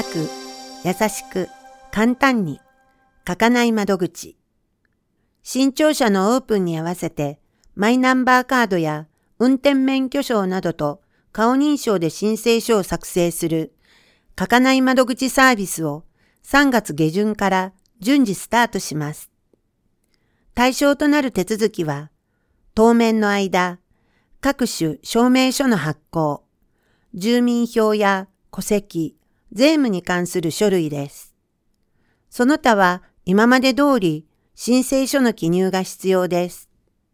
早く、優しく、簡単に、書かない窓口。新庁舎のオープンに合わせて、マイナンバーカードや運転免許証などと顔認証で申請書を作成する、書かない窓口サービスを3月下旬から順次スタートします。対象となる手続きは、当面の間、各種証明書の発行、住民票や戸籍、税務に関する書類です。その他は今まで通り申請書の記入が必要です。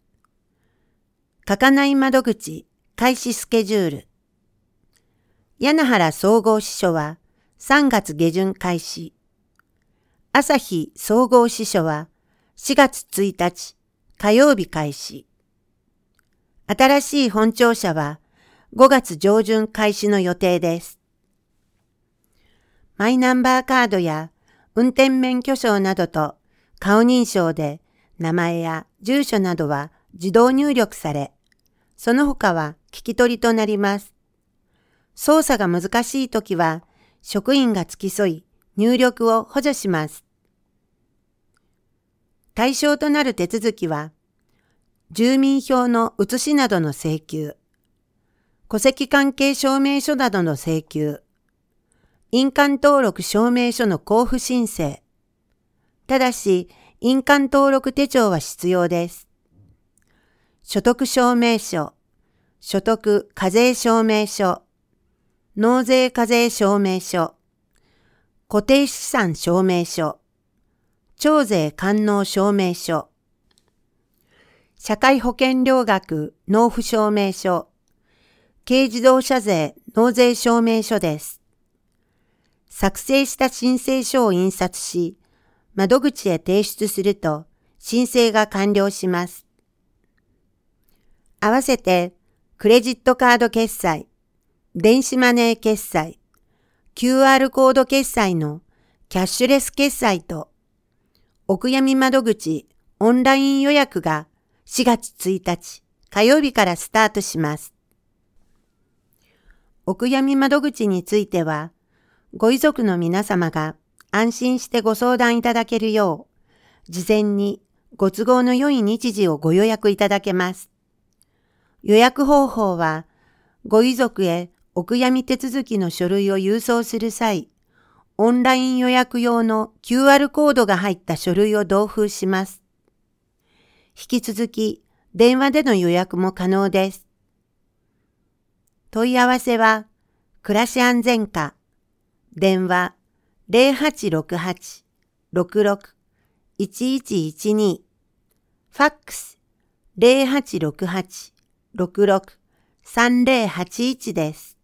書かない窓口開始スケジュール。柳原総合支所は3月下旬開始。朝日総合支所は4月1日火曜日開始。新しい本庁舎は5月上旬開始の予定です。マイナンバーカードや運転免許証などと顔認証で名前や住所などは自動入力され、その他は聞き取りとなります。操作が難しいときは職員が付き添い入力を補助します。対象となる手続きは、住民票の写しなどの請求、戸籍関係証明書などの請求、印鑑登録証明書の交付申請。ただし、印鑑登録手帳は必要です。所得証明書、所得課税証明書、納税課税証明書、固定資産証明書、徴税完納証明書、社会保険料額納付証明書、軽自動車税納税証明書です。作成した申請書を印刷し、窓口へ提出すると申請が完了します。合わせて、クレジットカード決済、電子マネー決済、QR コード決済のキャッシュレス決済と、お悔やみ窓口オンライン予約が4月1日火曜日からスタートします。お悔やみ窓口については、ご遺族の皆様が安心してご相談いただけるよう、事前にご都合の良い日時をご予約いただけます。予約方法は、ご遺族へお悔やみ手続きの書類を郵送する際、オンライン予約用の QR コードが入った書類を同封します。引き続き、電話での予約も可能です。問い合わせは、暮らし安全課、電話 0868-66-1112、ファックス 0868-66-3081です。